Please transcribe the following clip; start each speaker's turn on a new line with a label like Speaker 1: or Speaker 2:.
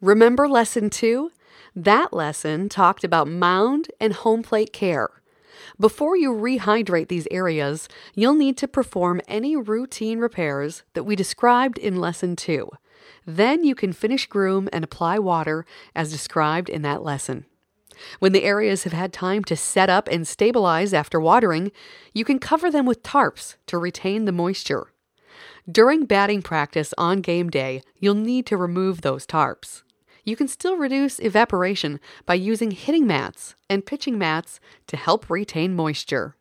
Speaker 1: Remember Lesson 2? That lesson talked about mound and home plate care. Before you rehydrate these areas, you'll need to perform any routine repairs that we described in Lesson 2. Then you can finish groom and apply water as described in that lesson. When the areas have had time to set up and stabilize after watering, you can cover them with tarps to retain the moisture. During batting practice on game day, you'll need to remove those tarps. You can still reduce evaporation by using hitting mats and pitching mats to help retain moisture.